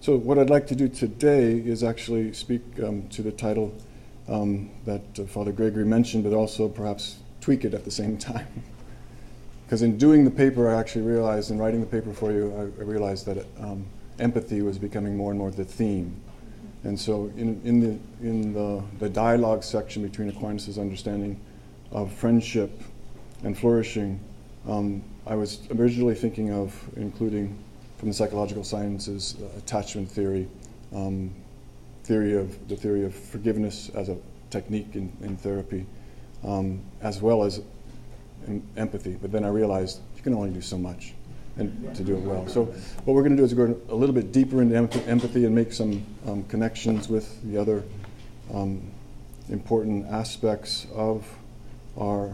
So what I'd like to do today is actually speak to the title that Father Gregory mentioned, but also perhaps tweak it at the same time. Because in doing the paper, I actually realized, in writing the paper for you, I realized that empathy was becoming more and more the theme. And so in the dialogue section between Aquinas' understanding of friendship and flourishing, I was originally thinking of including from the psychological sciences attachment theory, the theory of forgiveness as a technique in therapy, as well as empathy. But then I realized you can only do so much and to do it well. So what we're going to do is go a little bit deeper into empathy and make some connections with the other important aspects of our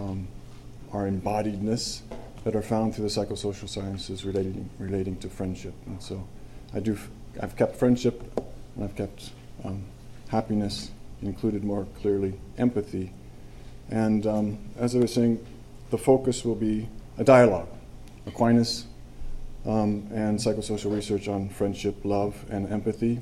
embodiedness that are found through the psychosocial sciences relating to friendship. And so I've kept friendship, and I've kept happiness, included more clearly empathy. And as I was saying, the focus will be a dialogue. Aquinas and psychosocial research on friendship, love, and empathy.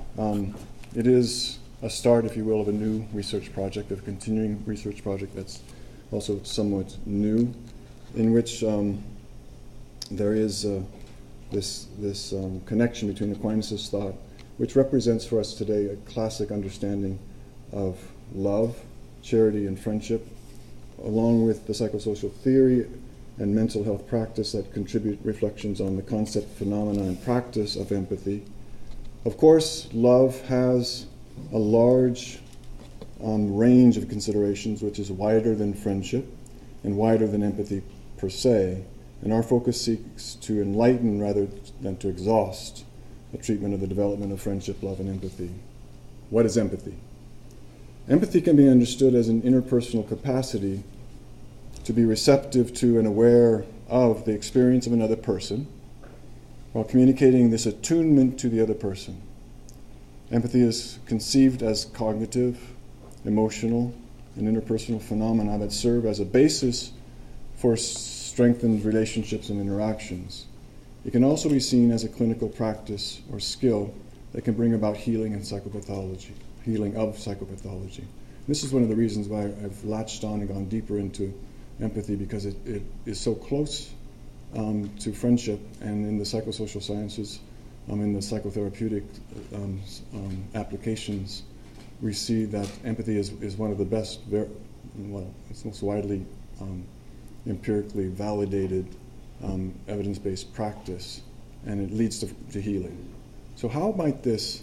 It is a start, if you will, of a new research project, of a continuing research project that's also somewhat new, in which there is this connection between Aquinas' thought, which represents for us today a classic understanding of love, charity, and friendship, along with the psychosocial theory and mental health practice that contribute reflections on the concept, phenomena, and practice of empathy. Of course, love has a large range of considerations, which is wider than friendship and wider than empathy per se, and our focus seeks to enlighten rather than to exhaust the treatment of the development of friendship, love, and empathy. What is empathy? Empathy can be understood as an interpersonal capacity to be receptive to and aware of the experience of another person while communicating this attunement to the other person. Empathy is conceived as cognitive, emotional, and interpersonal phenomena that serve as a basis for strengthened relationships and interactions. It can also be seen as a clinical practice or skill that can bring about healing in psychopathology, healing of psychopathology. This is one of the reasons why I've latched on and gone deeper into empathy, because it is so close to friendship, and in the psychosocial sciences, in the psychotherapeutic applications, we see that empathy is one of the best, it's most widely empirically validated evidence-based practice, and it leads to healing. So how might this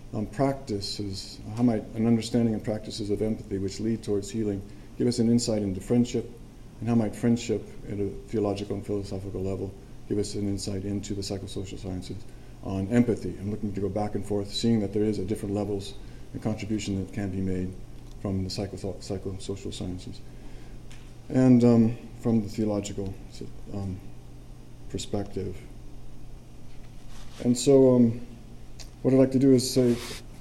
how might an understanding and practices of empathy which lead towards healing give us an insight into friendship, and how might friendship at a theological and philosophical level give us an insight into the psychosocial sciences on empathy? I'm looking to go back and forth, seeing that there is at different levels a contribution that can be made from the psychosocial sciences and from the theological perspective. And so what I'd like to do is to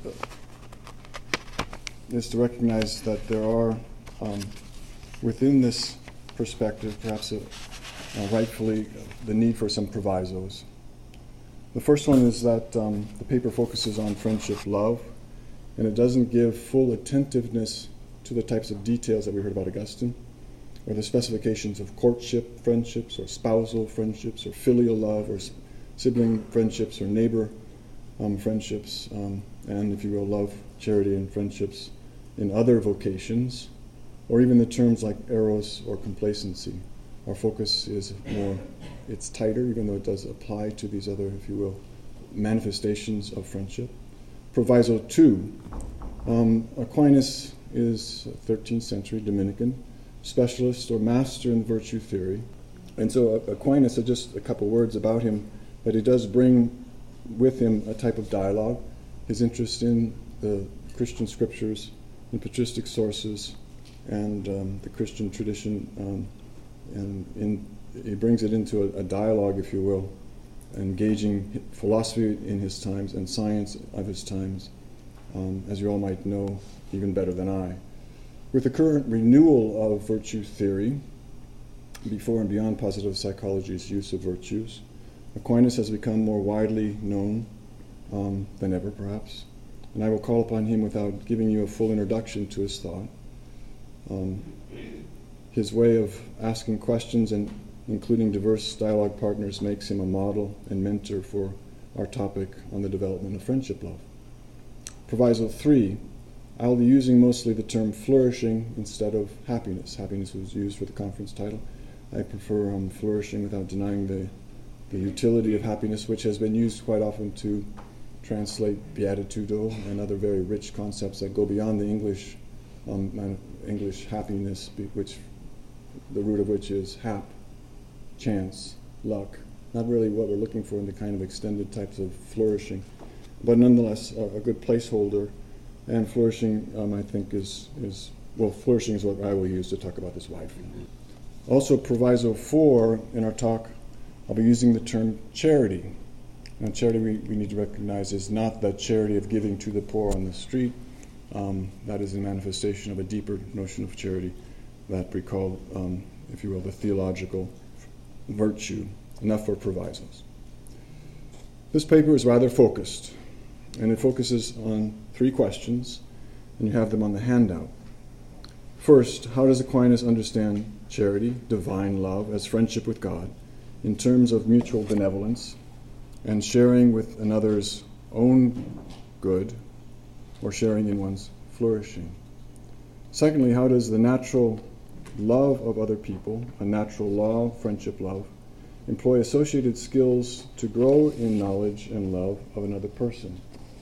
recognize that there are within this perspective perhaps rightfully the need for some provisos. The first one is that the paper focuses on friendship, love, and it doesn't give full attentiveness to the types of details that we heard about Augustine, or the specifications of courtship friendships, or spousal friendships, or filial love, or sibling friendships, or neighbor friendships, and, if you will, love, charity, and friendships in other vocations, or even the terms like eros or complacency. Our focus is more, it's tighter, even though it does apply to these other, if you will, manifestations of friendship. Proviso 2, Aquinas is a 13th century Dominican specialist or master in virtue theory. And so Aquinas, just a couple words about him, but he does bring with him a type of dialogue, his interest in the Christian scriptures and patristic sources and the Christian tradition, and he brings it into a dialogue, if you will, engaging philosophy in his times and science of his times, as you all might know even better than I. With the current renewal of virtue theory, before and beyond positive psychology's use of virtues, Aquinas has become more widely known than ever, perhaps. And I will call upon him without giving you a full introduction to his thought. His way of asking questions and including diverse dialogue partners makes him a model and mentor for our topic on the development of friendship love. Proviso 3, I will be using mostly the term flourishing instead of happiness. Happiness was used for the conference title. I prefer flourishing without denying the utility of happiness, which has been used quite often to translate beatitudo and other very rich concepts that go beyond the English happiness, which the root of which is hap, chance, luck. Not really what we're looking for in the kind of extended types of flourishing, but nonetheless a good placeholder. And flourishing, I think, is flourishing is what I will use to talk about this widely. Also, Proviso 4, in our talk, I'll be using the term charity. Now, charity we need to recognize is not the charity of giving to the poor on the street. That is a manifestation of a deeper notion of charity that we call, if you will, the theological virtue. Enough for provisos. This paper is rather focused, and it focuses on 3 questions, and you have them on the handout. First, how does Aquinas understand charity, divine love, as friendship with God, in terms of mutual benevolence and sharing with another's own good or sharing in one's flourishing? Secondly, how does the natural love of other people, a natural law of friendship love, employ associated skills to grow in knowledge and love of another person?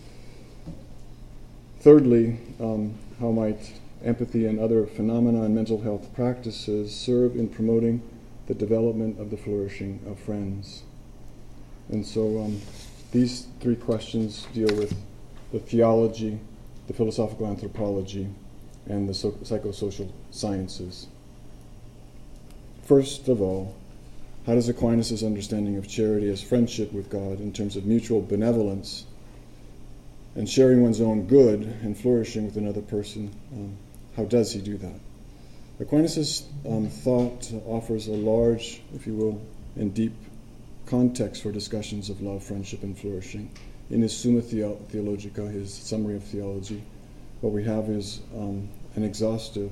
Thirdly, how might empathy and other phenomena and mental health practices serve in promoting the development of the flourishing of friends? And so these 3 questions deal with the theology, the philosophical anthropology, and the psychosocial sciences. First of all, how does Aquinas' understanding of charity as friendship with God in terms of mutual benevolence and sharing one's own good and flourishing with another person, how does he do that? Aquinas' thought offers a large, if you will, and deep context for discussions of love, friendship, and flourishing. In his Summa Theologica, his summary of theology, what we have is an exhaustive,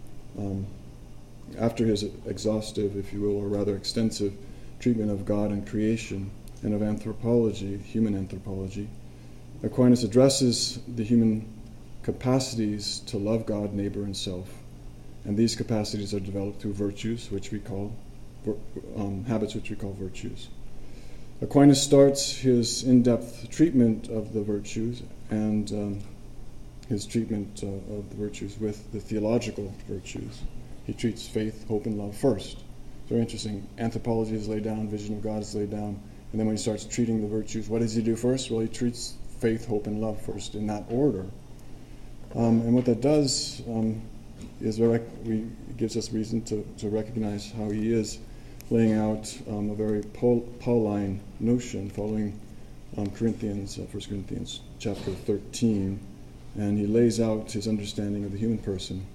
after his exhaustive, if you will, or rather extensive treatment of God and creation and of anthropology, human anthropology, Aquinas addresses the human capacities to love God, neighbor, and self. And these capacities are developed through virtues, which we call habits, which we call virtues. Aquinas starts his in-depth treatment of the virtues and his treatment of the virtues with the theological virtues. He treats faith, hope, and love first. Very interesting. Anthropology is laid down, vision of God is laid down, and then when he starts treating the virtues, what does he do first? Well, he treats faith, hope, and love first in that order. And what that does is gives us reason to recognize how he is laying out a very Pauline notion following 1 Corinthians chapter 13. And he lays out his understanding of the human person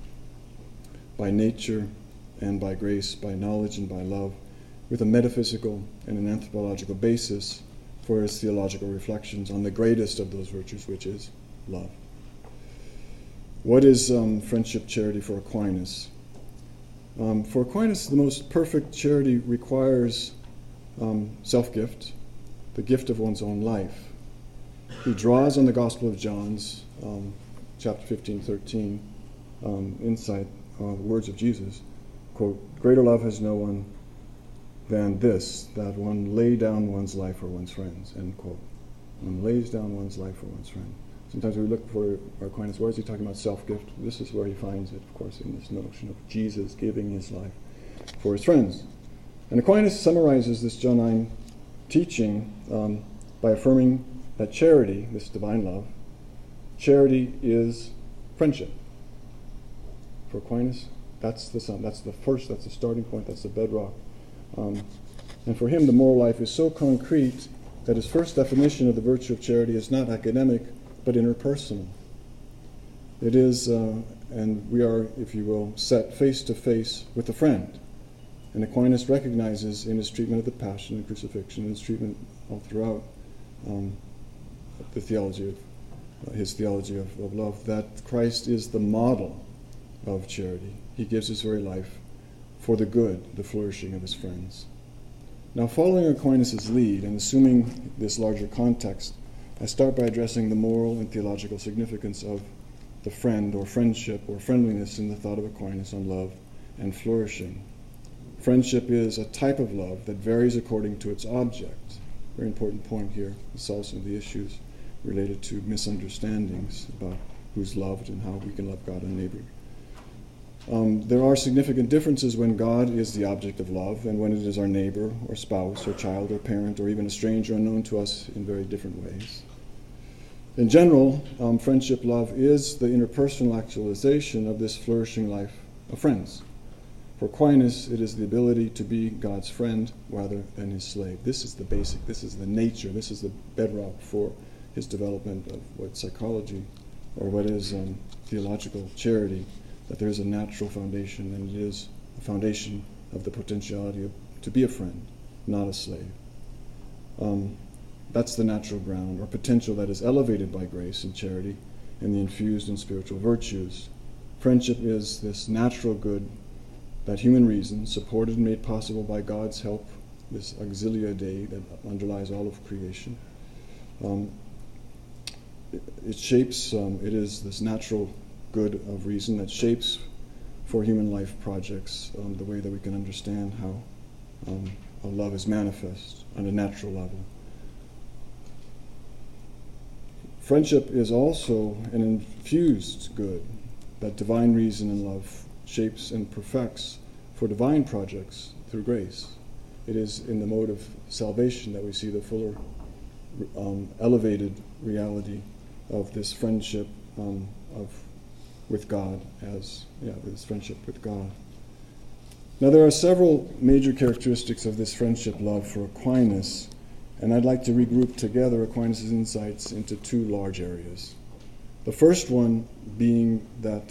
by nature and by grace, by knowledge and by love, with a metaphysical and an anthropological basis for his theological reflections on the greatest of those virtues, which is love. What is friendship charity for Aquinas? For Aquinas, the most perfect charity requires self-gift, the gift of one's own life. He draws on the Gospel of John's chapter 15:13 insight, the words of Jesus, quote, "Greater love has no one than this, that one lay down one's life for one's friends," end quote. One lays down one's life for one's friend. Sometimes we look for Aquinas, where is he talking about self-gift? This is where he finds it, of course, in this notion of Jesus giving his life for his friends. And Aquinas summarizes this John 9 teaching by affirming that charity, this divine love, charity is friendship. For Aquinas, that's the starting point, that's the bedrock. And for him, the moral life is so concrete that his first definition of the virtue of charity is not academic, but interpersonal. It is, and we are, if you will, set face to face with a friend. And Aquinas recognizes in his treatment of the Passion and Crucifixion, in his treatment all throughout the theology of his theology of love, that Christ is the model of charity. He gives his very life for the good, the flourishing of his friends. Now, following Aquinas' lead and assuming this larger context, I start by addressing the moral and theological significance of the friend or friendship or friendliness in the thought of Aquinas on love and flourishing. Friendship is a type of love that varies according to its object. Very important point here. It solves some of the issues related to misunderstandings about who's loved and how we can love God and neighbor. There are significant differences when God is the object of love and when it is our neighbor or spouse or child or parent or even a stranger unknown to us in very different ways. In general, friendship love is the interpersonal actualization of this flourishing life of friends. For Aquinas, it is the ability to be God's friend rather than his slave. This is the basic, this is the nature, this is the bedrock for his development of what psychology or what is theological charity, that there is a natural foundation, and it is a foundation of the potentiality to be a friend, not a slave. That's the natural ground or potential that is elevated by grace and charity and the infused and spiritual virtues. Friendship is this natural good that human reason, supported and made possible by God's help, this auxilia Dei that underlies all of creation, it shapes, it is this natural good of reason that shapes for human life projects the way that we can understand how love is manifest on a natural level. Friendship is also an infused good that divine reason and love shapes and perfects for divine projects through grace. It is in the mode of salvation that we see the fuller elevated reality of this friendship with God this friendship with God. Now there are several major characteristics of this friendship love for Aquinas, and I'd like to regroup together Aquinas' insights into two large areas. The first one being that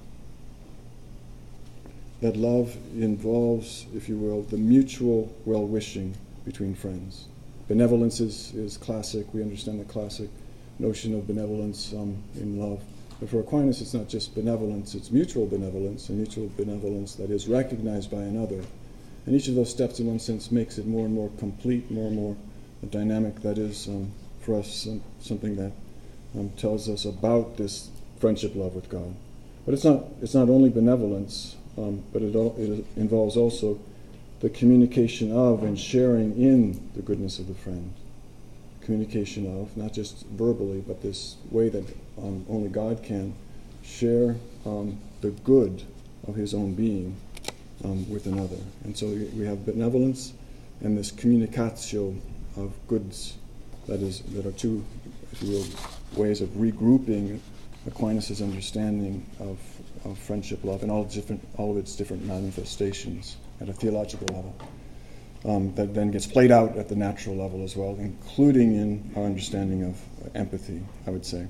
that love involves, if you will, the mutual well-wishing between friends. Benevolence is classic. We understand the classic notion of benevolence in love. But for Aquinas, it's not just benevolence, it's mutual benevolence, and mutual benevolence that is recognized by another. And each of those steps, in one sense, makes it more and more complete, more and more a dynamic that is, for us, something that tells us about this friendship love with God. But it's not only benevolence, but it involves also the communication of and sharing in the goodness of the friend. Communication of, not just verbally, but this way that only God can share the good of his own being with another. And so we have benevolence and this communicatio of goods that are two, if you will, ways of regrouping Aquinas' understanding of friendship love and all of its different manifestations at a theological level. That then gets played out at the natural level as well, including in our understanding of empathy, I would say.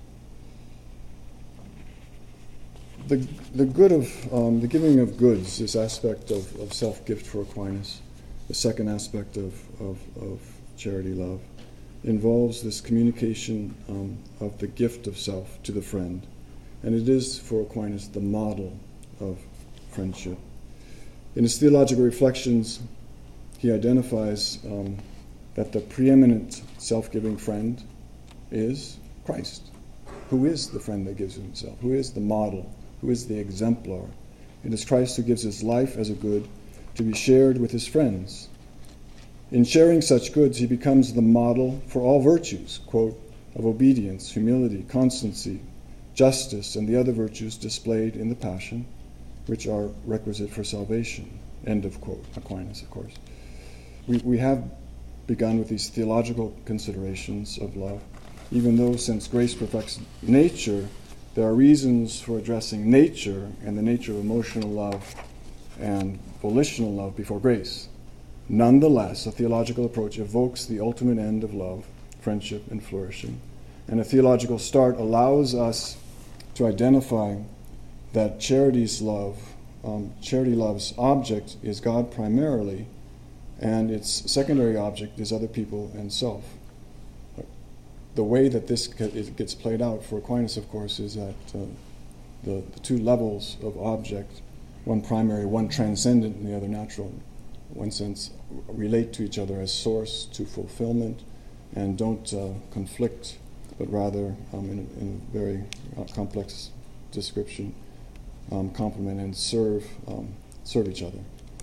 The good of the giving of goods, this aspect of self-gift for Aquinas, the second aspect of charity love, involves this communication of the gift of self to the friend. And it is, for Aquinas, the model of friendship. In his theological reflections, he identifies that the preeminent self-giving friend is Christ, who is the friend that gives himself, who is the model, who is the exemplar. It is Christ who gives his life as a good to be shared with his friends. In sharing such goods, he becomes the model for all virtues, quote, of obedience, humility, constancy, justice, and the other virtues displayed in the Passion, which are requisite for salvation. End of quote, Aquinas, of course. We have begun with these theological considerations of love, even though since grace perfects nature, there are reasons for addressing nature and the nature of emotional love and volitional love before grace. Nonetheless, a theological approach evokes the ultimate end of love, friendship, and flourishing. And a theological start allows us to identify that charity love's object is God primarily, and its secondary object is other people and self. the way that this gets played out for Aquinas, of course, is that the two levels of object, one primary, one transcendent, and the other natural, in one sense, relate to each other as source to fulfillment and don't conflict, but rather, in a very complex description, complement and serve each other.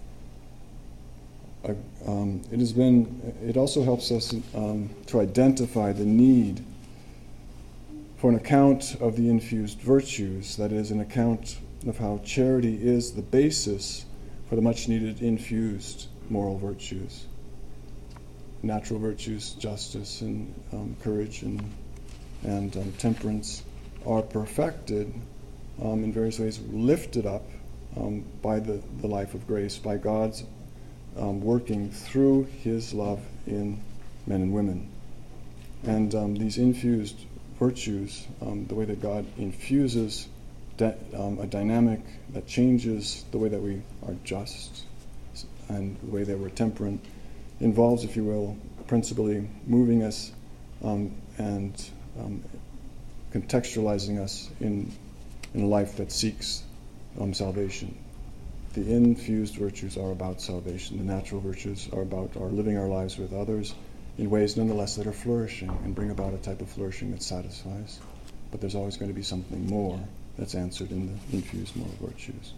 It also helps us to identify the need for an account of the infused virtues, that is, an account of how charity is the basis for the much needed infused moral virtues. Natural virtues, justice and courage and temperance, are perfected in various ways, lifted up by the life of grace, by God's working through his love in men and women. And these infused virtues, the way that God infuses a dynamic that changes the way that we are just and the way that we're temperate, involves, if you will, principally moving us and contextualizing us in a life that seeks salvation. The infused virtues are about salvation. The natural virtues are about our living our lives with others in ways nonetheless that are flourishing and bring about a type of flourishing that satisfies. But there's always going to be something more that's answered in the infused moral virtues.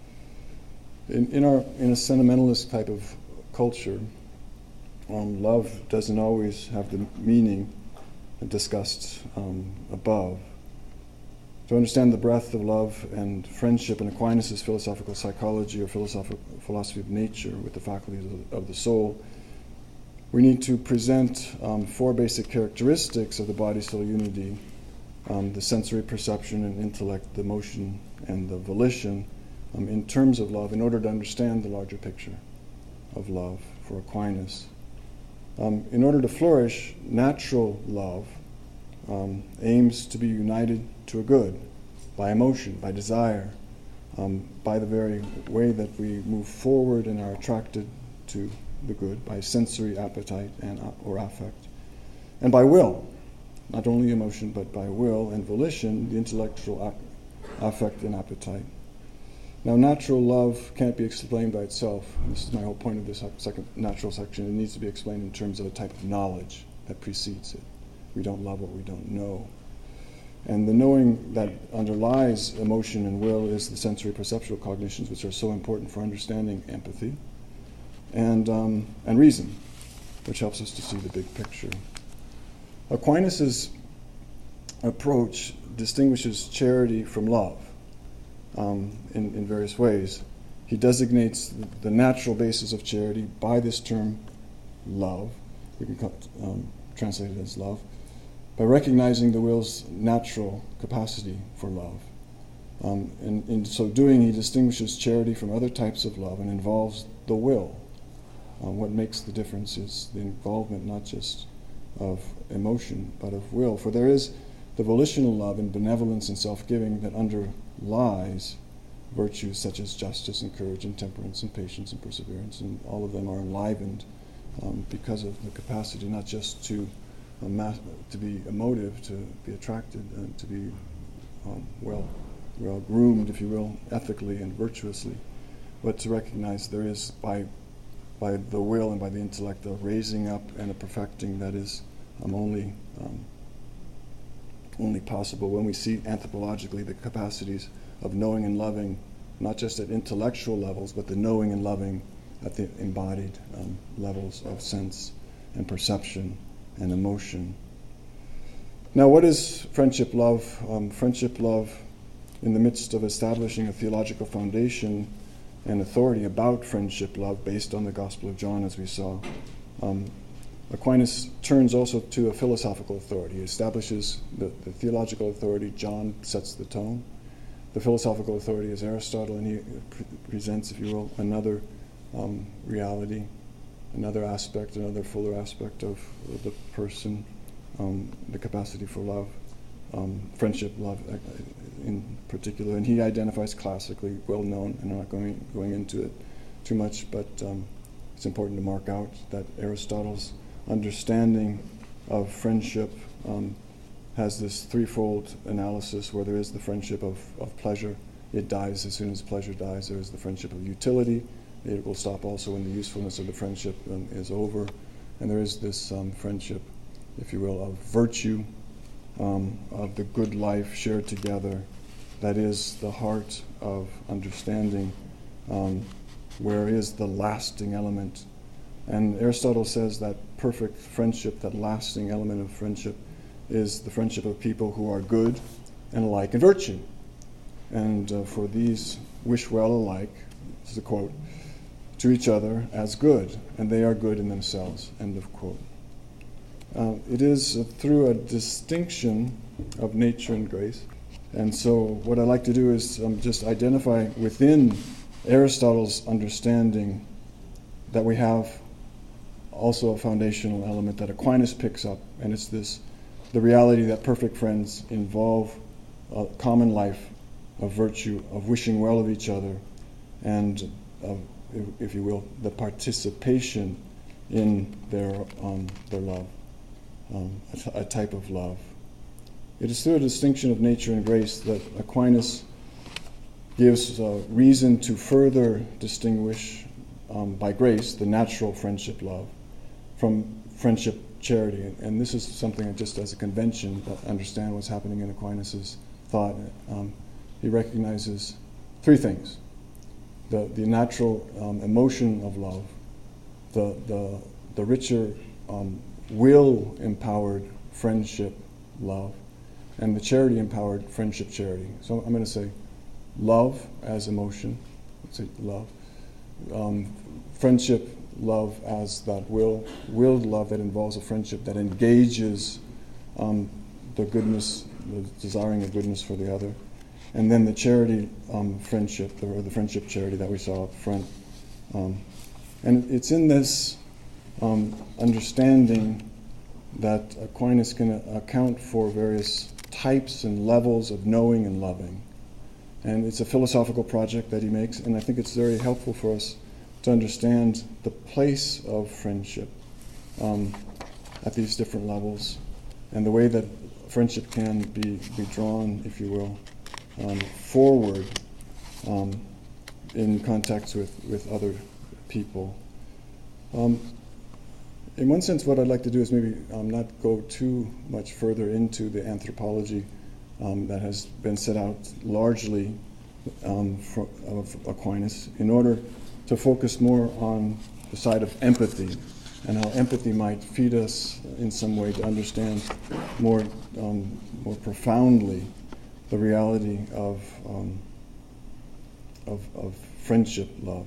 In a sentimentalist type of culture, love doesn't always have the meaning discussed above. To understand the breadth of love and friendship in Aquinas' philosophical psychology or philosophy of nature with the faculties of the soul, we need to present four basic characteristics of the body-soul unity: the sensory perception and intellect, the motion and the volition, in terms of love, in order to understand the larger picture of love for Aquinas. In order to flourish, natural love aims to be united to a good by emotion, by desire, by the very way that we move forward and are attracted to the good, by sensory appetite or affect, and by will, not only emotion, but by will and volition, the intellectual affect and appetite. Now, natural love can't be explained by itself. This is my whole point of this second natural section. It needs to be explained in terms of a type of knowledge that precedes it. We don't love what we don't know. And the knowing that underlies emotion and will is the sensory perceptual cognitions, which are so important for understanding empathy, and reason, which helps us to see the big picture. Aquinas' approach distinguishes charity from love in various ways. He designates the natural basis of charity by this term, love. We can translate it as love, by recognizing the will's natural capacity for love. And in so doing, he distinguishes charity from other types of love and involves the will. What makes the difference is the involvement not just of emotion, but of will. For there is the volitional love and benevolence and self-giving that underlies virtues such as justice and courage and temperance and patience and perseverance, and all of them are enlivened because of the capacity not just to be emotive, to be attracted, and to be well groomed, if you will, ethically and virtuously, but to recognize there is by the will and by the intellect a raising up and a perfecting that is only possible when we see anthropologically the capacities of knowing and loving, not just at intellectual levels, but the knowing and loving at the embodied levels of sense and perception and emotion. Now, what is friendship love? Friendship love, in the midst of establishing a theological foundation and authority about friendship love based on the Gospel of John, as we saw, Aquinas turns also to a philosophical authority. He establishes the theological authority. John sets the tone. The philosophical authority is Aristotle, and he presents, if you will, another reality, another aspect, another fuller aspect of the person, the capacity for love, friendship love in particular. And he identifies classically, well known, and I'm not going into it too much, but it's important to mark out that Aristotle's understanding of friendship has this threefold analysis where there is the friendship of pleasure. It dies as soon as pleasure dies. There is the friendship of utility. It will stop also when the usefulness of the friendship is over. And there is this friendship, if you will, of virtue, of the good life shared together. That is the heart of understanding, where is the lasting element. And Aristotle says that perfect friendship, that lasting element of friendship, is the friendship of people who are good and alike in virtue. And for these wish well alike, this is a quote, to each other as good, and they are good in themselves, end of quote. It is through a distinction of nature and grace. And so what I like to do is just identify within Aristotle's understanding that we have also a foundational element that Aquinas picks up, and it's the reality that perfect friends involve a common life of virtue, of wishing well of each other, and of, if you will, the participation in their love, a type of love. It is through a distinction of nature and grace that Aquinas gives reason to further distinguish by grace the natural friendship love from friendship charity. And this is something just as a convention to understand what's happening in Aquinas' thought. He recognizes three things: the natural emotion of love, the richer will-empowered friendship love, and the charity-empowered friendship charity. So I'm going to say love as emotion. Let's say love. Friendship love as that willed love that involves a friendship that engages the goodness, the desiring of goodness for the other. And then the charity friendship, or the friendship charity that we saw up front. And it's in this understanding that Aquinas can account for various types and levels of knowing and loving. And it's a philosophical project that he makes, and I think it's very helpful for us to understand the place of friendship at these different levels, and the way that friendship can be drawn, if you will, forward in contacts with other people. In one sense, what I'd like to do is maybe not go too much further into the anthropology that has been set out largely of Aquinas, in order to focus more on the side of empathy and how empathy might feed us in some way to understand more profoundly the reality of friendship love.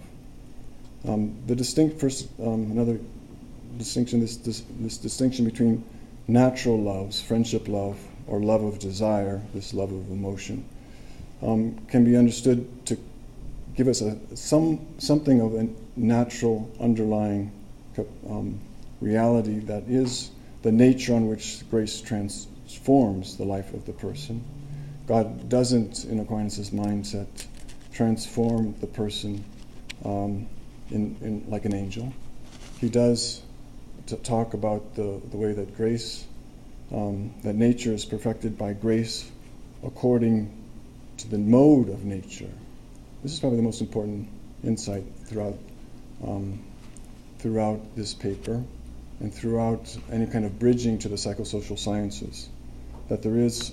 Another distinction, this distinction between natural loves, friendship love, or love of desire, this love of emotion, can be understood to give us something of a natural underlying reality that is the nature on which grace transforms the life of the person. God doesn't, in Aquinas' mindset, transform the person in like an angel. He does talk about the way that grace, that nature is perfected by grace according to the mode of nature. This is probably the most important insight throughout this paper and throughout any kind of bridging to the psychosocial sciences, that there is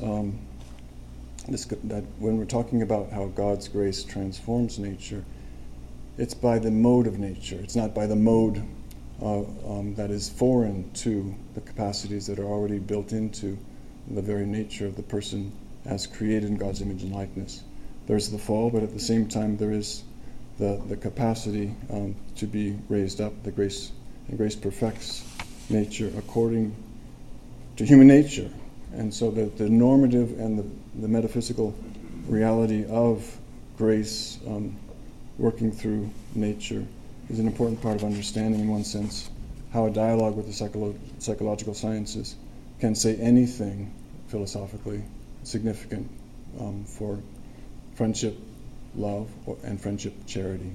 that when we're talking about how God's grace transforms nature, it's by the mode of nature. It's not by the mode that is foreign to the capacities that are already built into the very nature of the person as created in God's image and likeness. There's the fall, but at the same time there is the capacity to be raised up. And grace perfects nature according to human nature. And so the normative and the metaphysical reality of grace working through nature is an important part of understanding, in one sense, how a dialogue with the psychological sciences can say anything philosophically significant for friendship love and friendship charity.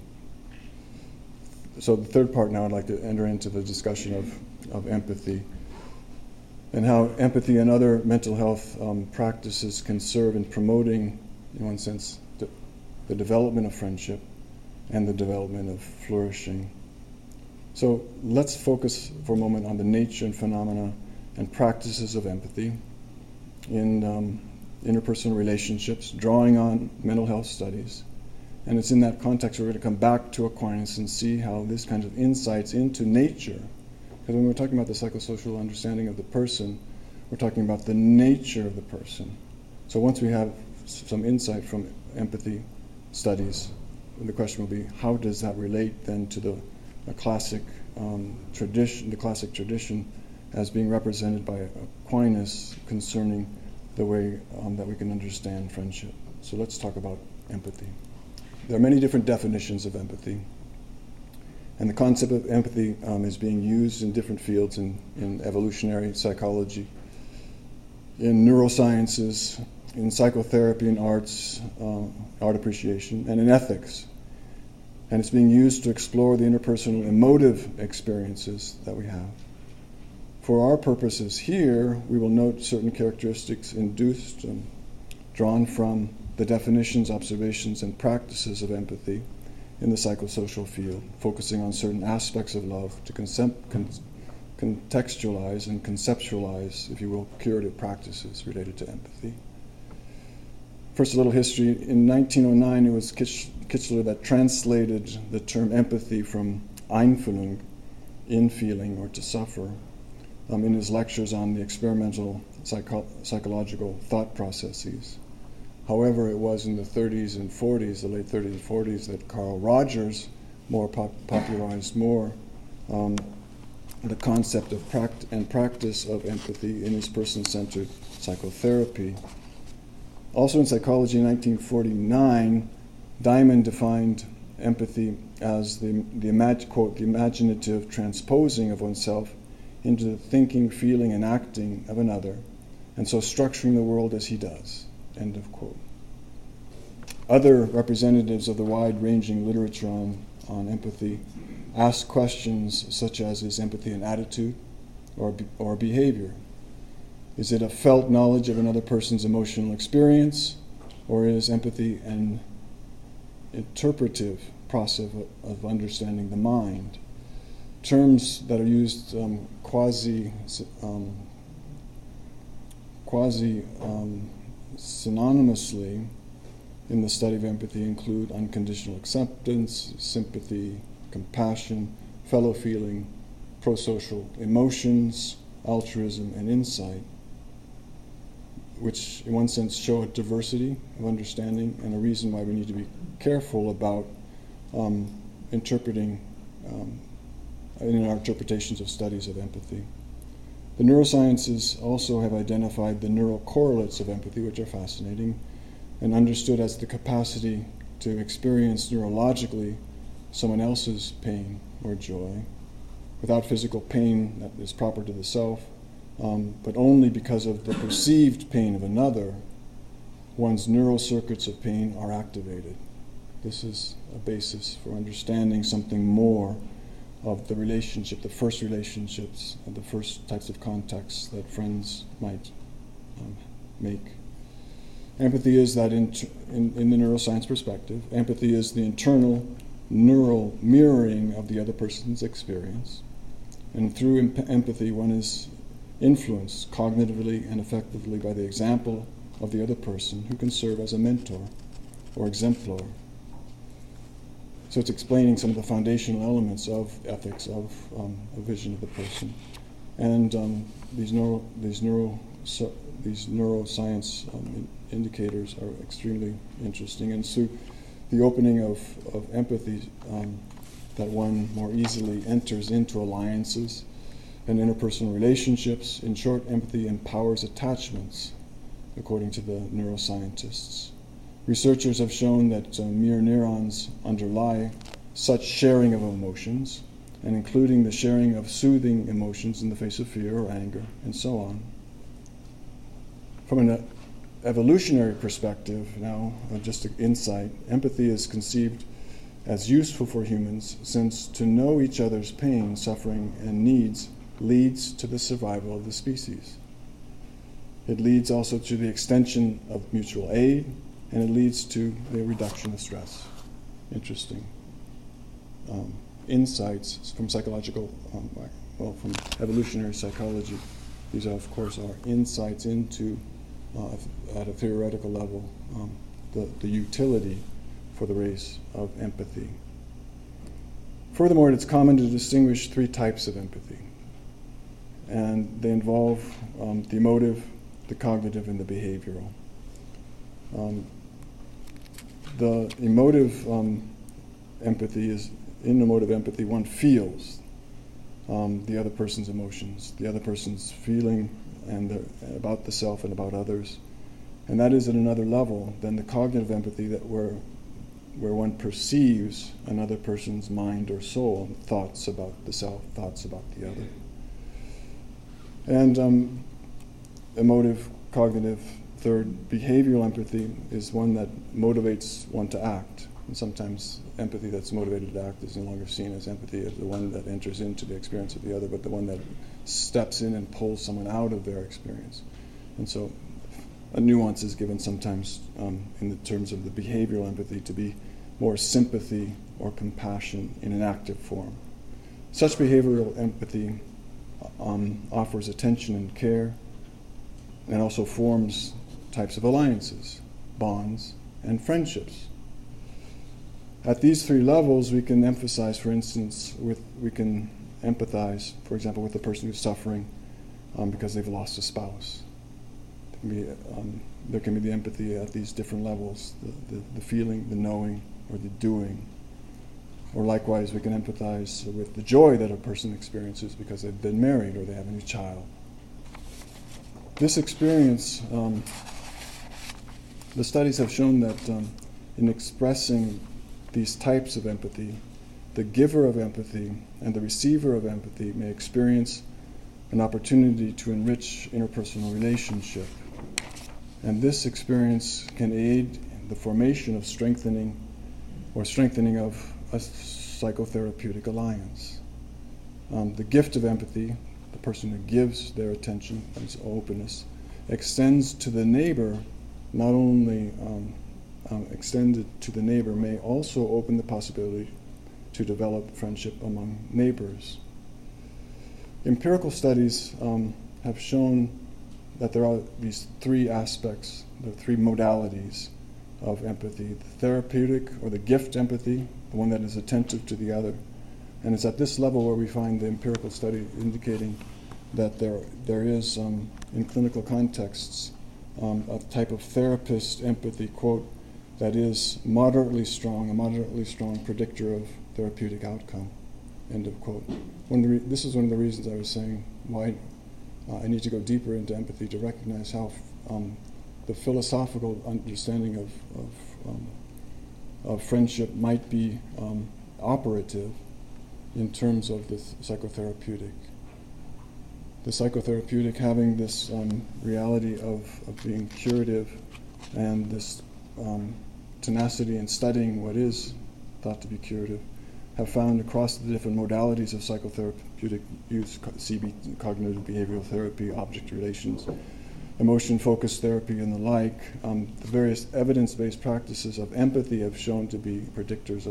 So the third part now, I'd like to enter into the discussion of empathy. and how empathy and other mental health practices can serve in promoting, in one sense, the development of friendship and the development of flourishing. So let's focus for a moment on the nature and phenomena and practices of empathy in interpersonal relationships, drawing on mental health studies. And it's in that context we're going to come back to Aquinas and see how this kind of insights into nature, because when we're talking about the psychosocial understanding of the person, we're talking about the nature of the person. So once we have some insight from empathy studies, the question will be, how does that relate then to the classic tradition, the classic tradition as being represented by Aquinas concerning the way that we can understand friendship. So let's talk about empathy. There are many different definitions of empathy. And the concept of empathy is being used in different fields in evolutionary psychology, in neurosciences, in psychotherapy, in arts, art appreciation, and in ethics. And it's being used to explore the interpersonal emotive experiences that we have. For our purposes here, we will note certain characteristics induced and drawn from the definitions, observations, and practices of empathy in the psychosocial field, focusing on certain aspects of love to contextualize and conceptualize, if you will, curative practices related to empathy. First, a little history. In 1909, it was Kichler that translated the term empathy from Einfühlung, in feeling or to suffer, in his lectures on the experimental psychological thought processes. However, it was in the 30s and 40s, the late 30s and 40s, that Carl Rogers more popularized more the concept of practice of empathy in his person-centered psychotherapy. Also in psychology in 1949, Diamond defined empathy as the imaginative transposing of oneself into the thinking, feeling, and acting of another, and so structuring the world as he does. End of quote. Other representatives of the wide-ranging literature on empathy ask questions such as, is empathy an attitude or behavior? Is it a felt knowledge of another person's emotional experience, or is empathy an interpretive process of understanding the mind? Terms that are used synonymously in the study of empathy include unconditional acceptance, sympathy, compassion, fellow feeling, prosocial emotions, altruism, and insight, which in one sense show a diversity of understanding and a reason why we need to be careful about interpreting in our interpretations of studies of empathy. The neurosciences also have identified the neural correlates of empathy, which are fascinating, and understood as the capacity to experience neurologically someone else's pain or joy without physical pain that is proper to the self, but only because of the perceived pain of another, one's neural circuits of pain are activated. This is a basis for understanding something more of the relationship, the first relationships, and the first types of contacts that friends might make. Empathy is that, in the neuroscience perspective, empathy is the internal neural mirroring of the other person's experience. And through empathy, one is influenced cognitively and effectively by the example of the other person, who can serve as a mentor or exemplar. So it's explaining some of the foundational elements of ethics, of a vision of the person. And these neuroscience indicators are extremely interesting. And through the opening of empathy, that one more easily enters into alliances and interpersonal relationships. In short, empathy empowers attachments, according to the neuroscientists. Researchers have shown that mirror neurons underlie such sharing of emotions, and including the sharing of soothing emotions in the face of fear or anger, and so on. From an evolutionary perspective, now, just an insight, empathy is conceived as useful for humans, since to know each other's pain, suffering, and needs leads to the survival of the species. It leads also to the extension of mutual aid, and it leads to the reduction of stress. Interesting insights from psychological, from evolutionary psychology. These, of course, are insights into, at a theoretical level, the utility for the race of empathy. Furthermore, it's common to distinguish three types of empathy, and they involve the emotive, the cognitive, and the behavioral. The emotive empathy is, in emotive empathy, one feels the other person's emotions, the other person's feeling about the self and about others. And that is at another level than the cognitive empathy that where one perceives another person's mind or soul, thoughts about the self, thoughts about the other. And emotive, cognitive, third, behavioral empathy is one that motivates one to act. And sometimes empathy that's motivated to act is no longer seen as empathy as the one that enters into the experience of the other, but the one that steps in and pulls someone out of their experience. And so a nuance is given sometimes in the terms of the behavioral empathy to be more sympathy or compassion in an active form. Such behavioral empathy offers attention and care, and also forms types of alliances, bonds, and friendships. At these three levels, we can emphasize, for instance, we can empathize, for example, with the person who's suffering because they've lost a spouse. There can be the empathy at these different levels, the feeling, the knowing, or the doing. Or likewise, we can empathize with the joy that a person experiences because they've been married or they have a new child. This experience, the studies have shown that in expressing these types of empathy, the giver of empathy and the receiver of empathy may experience an opportunity to enrich interpersonal relationship. And this experience can aid the formation of strengthening of a psychotherapeutic alliance. The gift of empathy, the person who gives their attention, his openness, extends to the neighbor, not only extended to the neighbor, may also open the possibility to develop friendship among neighbors. Empirical studies have shown that there are these three aspects, the three modalities of empathy: the therapeutic or the gift empathy, the one that is attentive to the other. And it's at this level where we find the empirical study indicating that there is, in clinical contexts, a type of therapist empathy, quote, that is a moderately strong predictor of therapeutic outcome, end of quote. This is one of the reasons I was saying why I need to go deeper into empathy to recognize how the philosophical understanding of friendship might be operative in terms of the psychotherapeutic. The psychotherapeutic having this reality of being curative and this tenacity in studying what is thought to be curative, have found across the different modalities of psychotherapeutic use, CB, cognitive behavioral therapy, object relations, emotion-focused therapy, and the like, the various evidence-based practices of empathy have shown to be predictors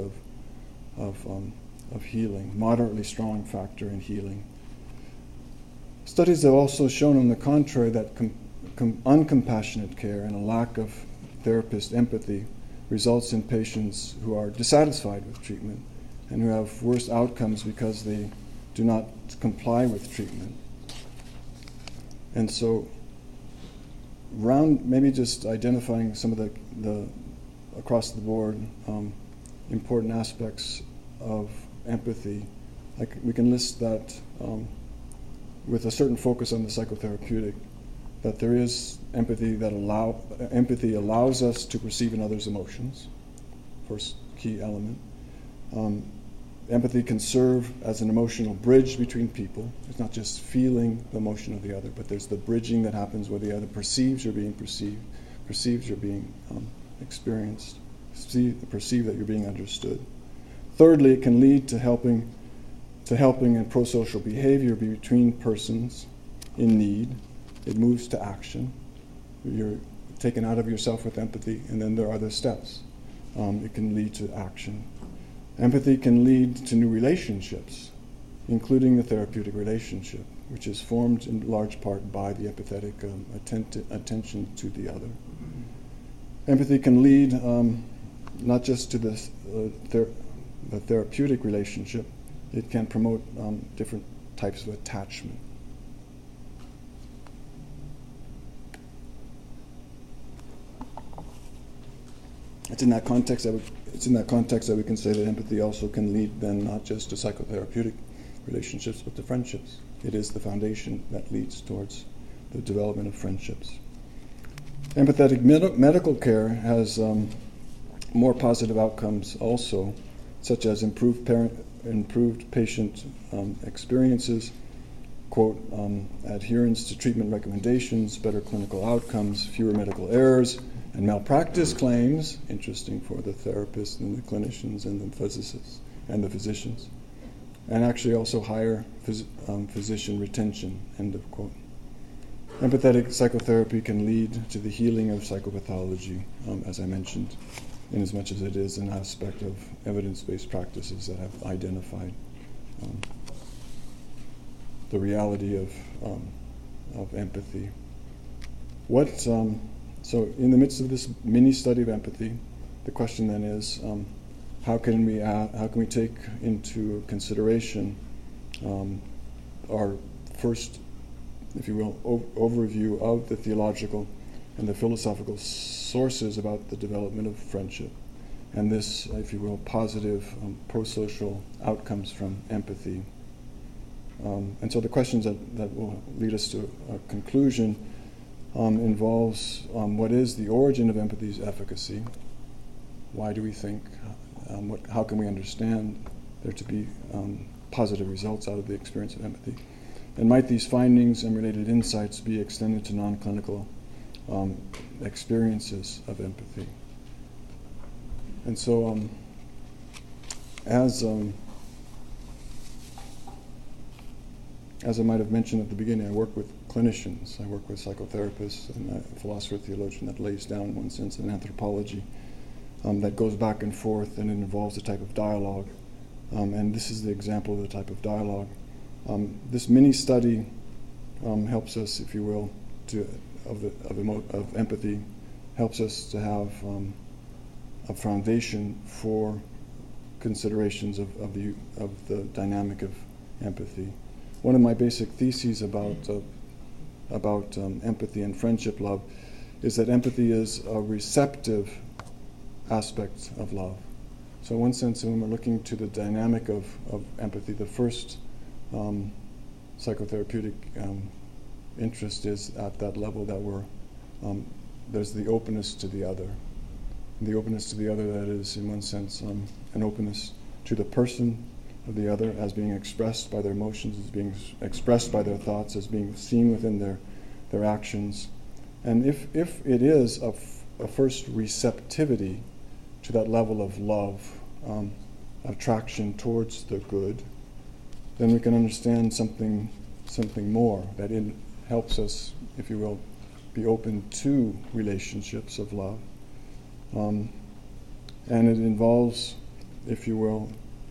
of healing, moderately strong factor in healing. Studies have also shown, on the contrary, that uncompassionate care and a lack of therapist empathy results in patients who are dissatisfied with treatment and who have worse outcomes because they do not comply with treatment. And so, maybe just identifying some of the across the board important aspects of empathy, like we can list that with a certain focus on the psychotherapeutic, that there is empathy that empathy allows us to perceive another's emotions, first key element. Empathy can serve as an emotional bridge between people. It's not just feeling the emotion of the other, but there's the bridging that happens where the other perceives you're being perceives you're being experienced, perceive that you're being understood. Thirdly, it can lead to helping to helping and pro-social behavior between persons in need. It moves to action. You're taken out of yourself with empathy, and then there are other steps. It can lead to action. Empathy can lead to new relationships, including the therapeutic relationship, which is formed in large part by the empathetic attention to the other. Empathy can lead not just to the therapeutic relationship, it can promote different types of attachment. It's in that context that we can say that empathy also can lead then not just to psychotherapeutic relationships, but to friendships. It is the foundation that leads towards the development of friendships. Empathetic medical care has more positive outcomes also, such as improved patient experiences, quote, adherence to treatment recommendations, better clinical outcomes, fewer medical errors, and malpractice claims, interesting for the therapists and the clinicians and the physicists and the physicians, and actually also higher physician retention, end of quote. Empathetic psychotherapy can lead to the healing of psychopathology, as I mentioned, in as much as it is an aspect of evidence-based practices that have identified the reality of empathy. So in the midst of this mini study of empathy, the question then is, how can we take into consideration our first, if you will, overview of the theological and the philosophical sources about the development of friendship, and this, if you will, positive pro-social outcomes from empathy. And so the questions that will lead us to a conclusion involves what is the origin of empathy's efficacy? Why do we think? How can we understand there to be positive results out of the experience of empathy? And might these findings and related insights be extended to non-clinical experiences of empathy? And so, as I might have mentioned at the beginning, I work with clinicians, I work with psychotherapists, and a philosopher theologian that lays down, in one sense, an anthropology that goes back and forth, and it involves a type of dialogue. And this is the example of the type of dialogue. This mini study helps us, if you will, of empathy, helps us to have a foundation for considerations of the dynamic of empathy. One of my basic theses about empathy and friendship love is that empathy is a receptive aspect of love. So in one sense, when we're looking to the dynamic of empathy, the first psychotherapeutic interest is at that level that there's the openness to the other. And the openness to the other, that is, in one sense, an openness to the person of the other as being expressed by their emotions, as being expressed by their thoughts, as being seen within their actions. And if it is a first receptivity to that level of love, attraction towards the good, then we can understand something more, that it helps us, if you will, be open to relationships of love. And it involves, if you will,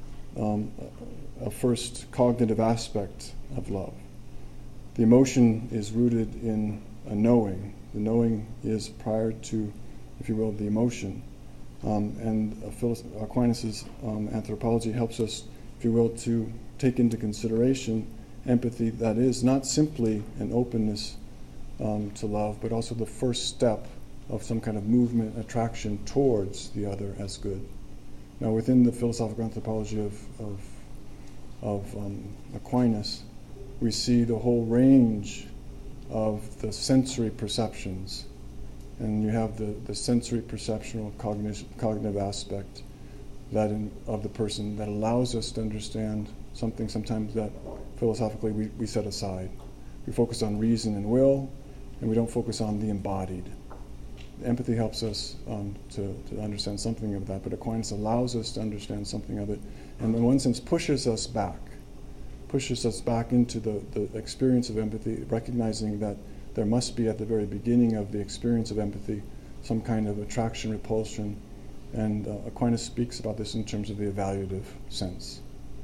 a first cognitive aspect of love. The emotion is rooted in a knowing. The knowing is prior to, if you will, the emotion. And Aquinas' anthropology helps us, if you will, to take into consideration empathy that is not simply an openness to love, but also the first step of some kind of movement, attraction towards the other as good. Now, within the philosophical anthropology of Aquinas, we see the whole range of the sensory perceptions. And you have the sensory perceptual cognitive aspect of the person that allows us to understand something sometimes that philosophically we set aside. We focus on reason and will, and we don't focus on the embodied. Empathy helps us to understand something of that, but Aquinas allows us to understand something of it, and in one sense pushes us back. pushes us back into the experience of empathy, recognizing that there must be at the very beginning of the experience of empathy some kind of attraction, repulsion, and Aquinas speaks about this in terms of the evaluative sense.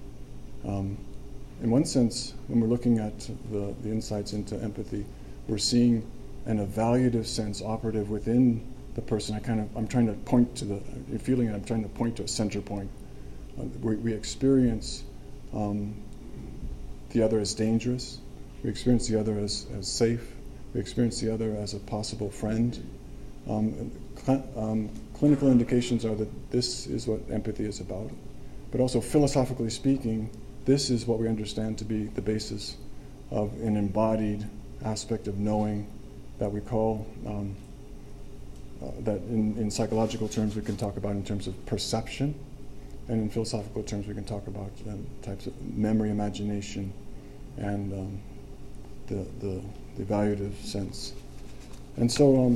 In one sense, when we're looking at the insights into empathy, we're seeing an evaluative sense operative within the person. I'm trying to point to I'm trying to point to a center point. We experience the other as dangerous. We experience the other as safe. We experience the other as a possible friend. Clinical indications are that this is what empathy is about. But also, philosophically speaking, this is what we understand to be the basis of an embodied aspect of knowing that we call, that in psychological terms we can talk about in terms of perception, and in philosophical terms we can talk about types of memory, imagination, and the evaluative sense. And so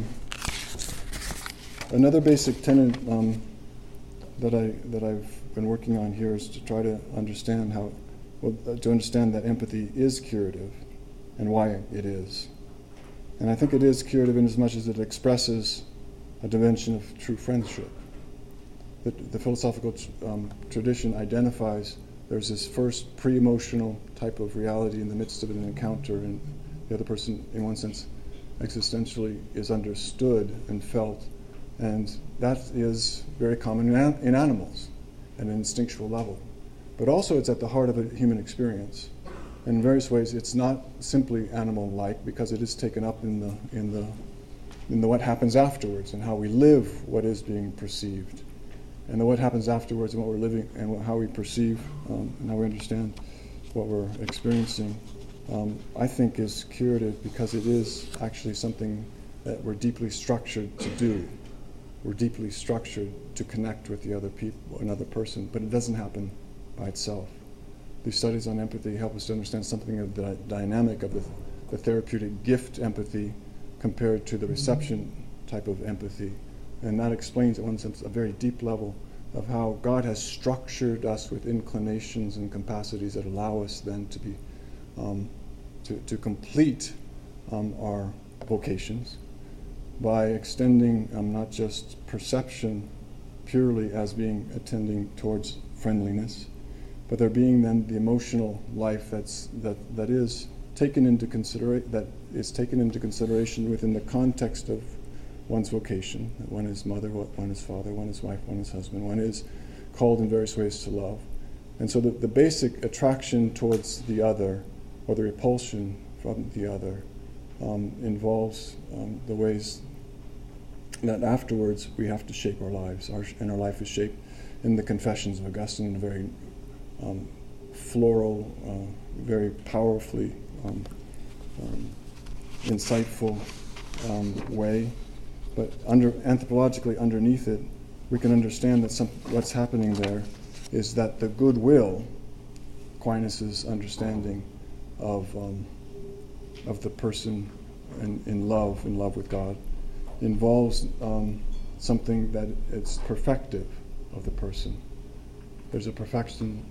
another basic tenet that I've been working on here is to try to understand to understand that empathy is curative and why it is. And I think it is curative in as much as it expresses a dimension of true friendship. The philosophical tradition identifies there's this first pre-emotional type of reality in the midst of an encounter, and the other person, in one sense, existentially is understood and felt. And that is very common in animals at an instinctual level. But also it's at the heart of a human experience. In various ways, it's not simply animal-like because it is taken up in the what happens afterwards and how we live what is being perceived. And what happens afterwards and what we're living and how we perceive and how we understand what we're experiencing, I think is curative because it is actually something that we're deeply structured to do. We're deeply structured to connect with the other people, another person, but it doesn't happen by itself. These studies on empathy help us to understand something of the dynamic of the therapeutic gift empathy compared to the reception type of empathy. And that explains, in one sense, a very deep level of how God has structured us with inclinations and capacities that allow us then to be to complete our vocations by extending not just perception purely as being attending towards friendliness, but there being then the emotional life that is taken into consideration within the context of one's vocation. That one is mother, one is father, one is wife, one is husband, one is called in various ways to love. And so the basic attraction towards the other, or the repulsion from the other, involves the ways that afterwards we have to shape our lives. And our life is shaped in the Confessions of Augustine in a very floral, very powerfully insightful way. But anthropologically underneath it, we can understand that what's happening there is that the goodwill, Aquinas' understanding of the person in love with God, involves something that it's perfective of the person. There's a perfecting,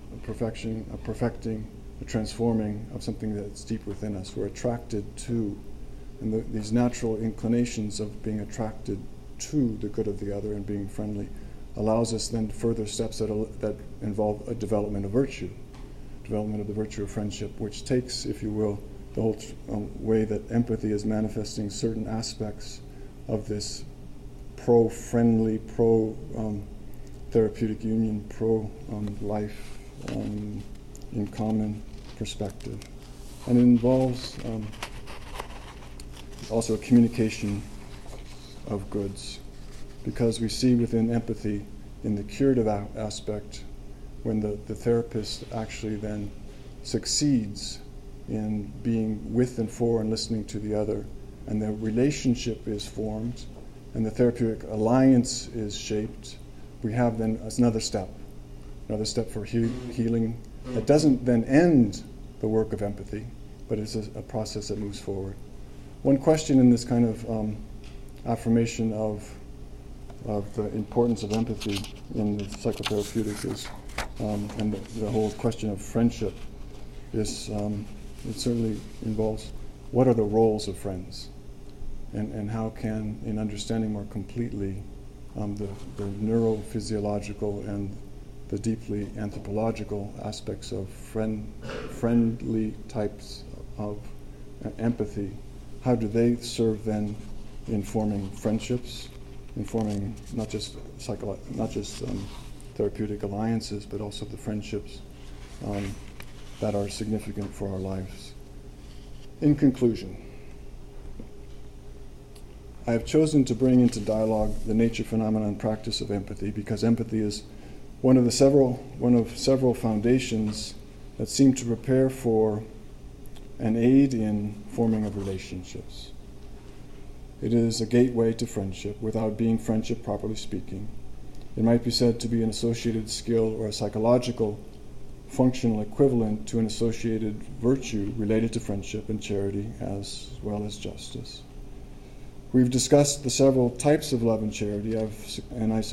a transforming of something that's deep within us. We're attracted to, and these natural inclinations of being attracted to the good of the other and being friendly allows us then further steps that involve a development of virtue, development of the virtue of friendship, which takes, if you will, the whole way that empathy is manifesting certain aspects of this pro-friendly, pro-therapeutic union, pro-life in common perspective. And it involves also a communication of goods, because we see within empathy, in the curative aspect, when the therapist actually then succeeds in being with and for and listening to the other, and the relationship is formed, and the therapeutic alliance is shaped, we have then another step for healing that doesn't then end the work of empathy, but it's a process that moves forward. One question in this kind of affirmation of the importance of empathy in the psychotherapeutic is, and the whole question of friendship, it certainly involves what are the roles of friends, and how can, in understanding more completely the neurophysiological and the deeply anthropological aspects of friendly types of empathy, how do they serve then in forming friendships, in forming not just therapeutic alliances, but also the friendships that are significant for our lives. In conclusion, I have chosen to bring into dialogue the nature, phenomena, and practice of empathy because empathy is one of several foundations that seem to prepare for and aid in forming of relationships. It is a gateway to friendship without being friendship properly speaking. It might be said to be an associated skill or a psychological functional equivalent to an associated virtue related to friendship and charity as well as justice. We've discussed the several types of love and charity, and I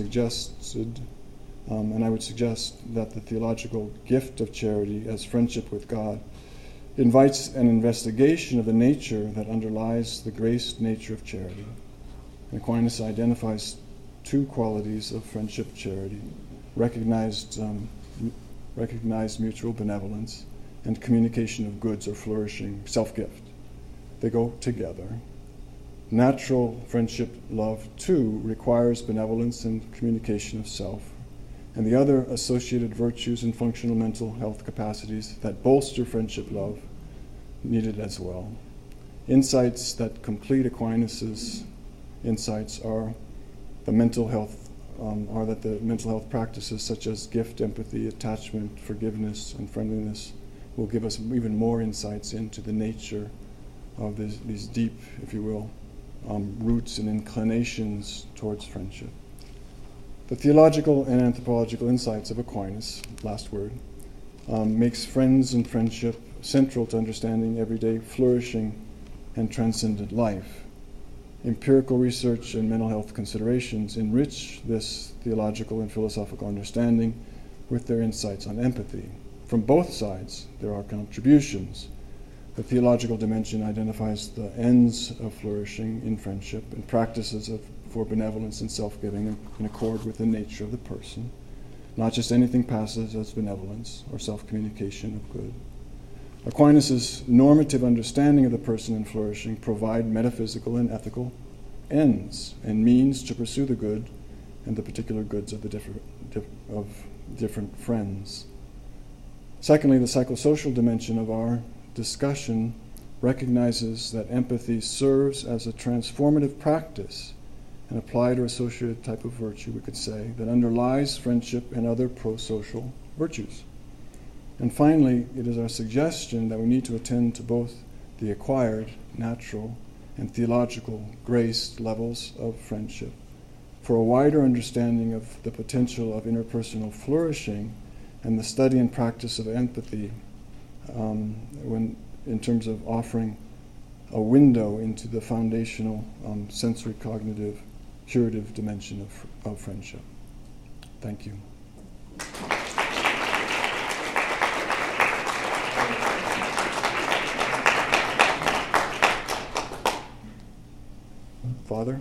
would suggest that the theological gift of charity as friendship with God invites an investigation of the nature that underlies the graced nature of charity. And Aquinas identifies two qualities of friendship charity, recognized mutual benevolence and communication of goods or flourishing self-gift. They go together. Natural friendship love, too, requires benevolence and communication of self, and the other associated virtues and functional mental health capacities that bolster friendship love needed as well. Insights that complete Aquinas' insights are the mental health practices such as gift, empathy, attachment, forgiveness, and friendliness will give us even more insights into the nature of these deep, if you will, roots and inclinations towards friendship. The theological and anthropological insights of Aquinas, last word, makes friends and friendship central to understanding everyday flourishing and transcendent life. Empirical research and mental health considerations enrich this theological and philosophical understanding with their insights on empathy. From both sides, there are contributions. The theological dimension identifies the ends of flourishing in friendship and practices for benevolence and self-giving in accord with the nature of the person. Not just anything passes as benevolence or self-communication of good. Aquinas' normative understanding of the person in flourishing provide metaphysical and ethical ends and means to pursue the good and the particular goods of different friends. Secondly, the psychosocial dimension of our discussion recognizes that empathy serves as a transformative practice, an applied or associated type of virtue, we could say, that underlies friendship and other pro-social virtues. And finally, it is our suggestion that we need to attend to both the acquired, natural, and theological grace levels of friendship for a wider understanding of the potential of interpersonal flourishing and the study and practice of empathy in terms of offering a window into the foundational sensory cognitive curative dimension of friendship. Thank you. Father?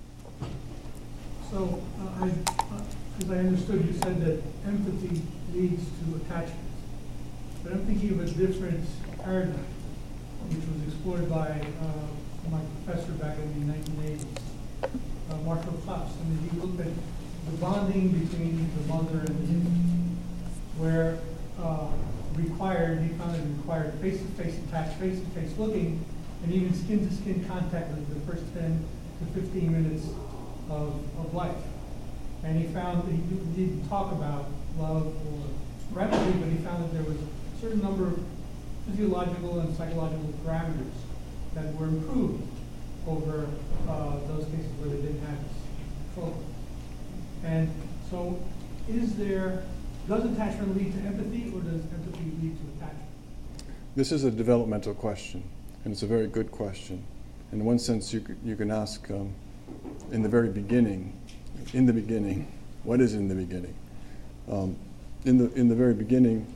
So, as I understood, you said that empathy leads to attachment. But I'm thinking of a different paradigm, which was explored by my professor back in the 1980s, Marshall Klaus. And he looked at the bonding between the mother and the infant, where he found it required face-to-face attached, face-to-face looking, and even skin-to-skin contact within the first 10 to 15 minutes of life. And he found that he didn't talk about love or rapidly, but he found that there was a certain number of physiological and psychological parameters that were improved over those cases where they didn't have this control. And so does attachment lead to empathy, or does empathy lead to attachment? This is a developmental question, and it's a very good question. In one sense, you can ask in the very beginning, what is in the beginning? In the very beginning,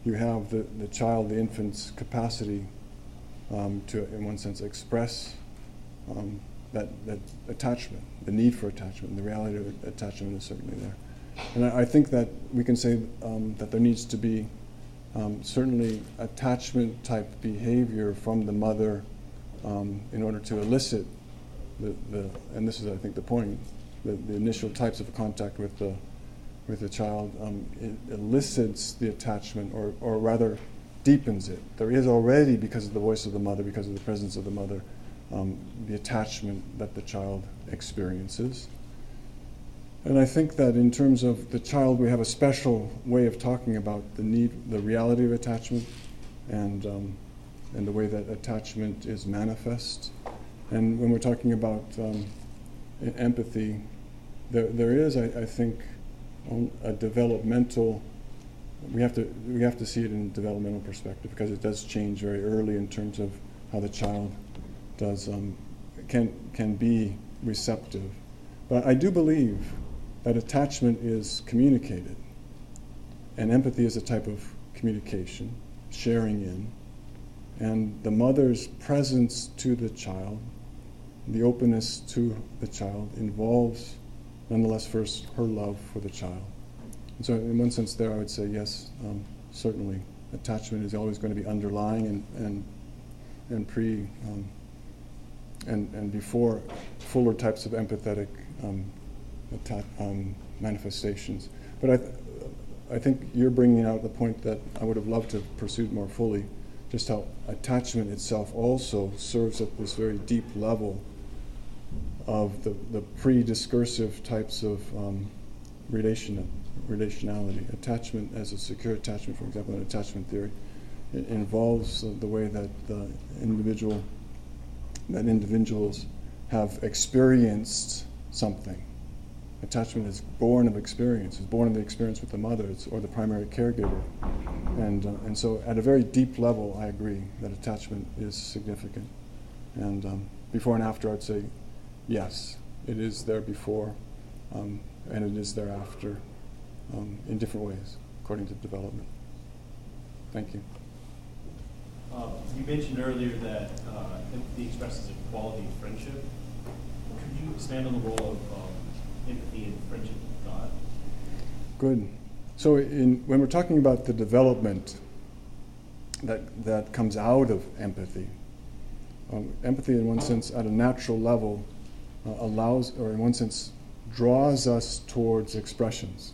you have the child, the infant's capacity to, in one sense, express that attachment, the need for attachment, the reality of attachment is certainly there. And I think that we can say that there needs to be certainly attachment-type behavior from the mother in order to elicit and this is, I think, the point, the initial types of contact with the child. It elicits the attachment, or rather deepens it. There is already, because of the voice of the mother, because of the presence of the mother, the attachment that the child experiences. And I think that in terms of the child, we have a special way of talking about the reality of attachment, and the way that attachment is manifest. And when we're talking about empathy, there is, I think, a developmental. We have to see it in a developmental perspective, because it does change very early in terms of how the child does can be receptive. But I do believe that attachment is communicated, and empathy is a type of communication, sharing in, and the mother's presence to the child, the openness to the child, involves, nonetheless, first her love for the child. And so in one sense there, I would say yes, certainly attachment is always going to be underlying and pre and before fuller types of empathetic manifestations. But I think you're bringing out the point that I would have loved to have pursued more fully, just how attachment itself also serves at this very deep level of the pre-discursive types of relationality. Attachment as a secure attachment, for example, in attachment theory, it involves the way that individuals have experienced something. Attachment is born of experience. It's born of the experience with the mother or the primary caregiver. And so at a very deep level, I agree that attachment is significant. And before and after, I'd say, yes, it is there before, and it is there after, in different ways, according to development. Thank you. You mentioned earlier that empathy expresses a quality of friendship. Could you expand on the role of empathy and friendship with God? Good. So when we're talking about the development that comes out of empathy, empathy in one sense at a natural level allows, or in one sense draws us towards expressions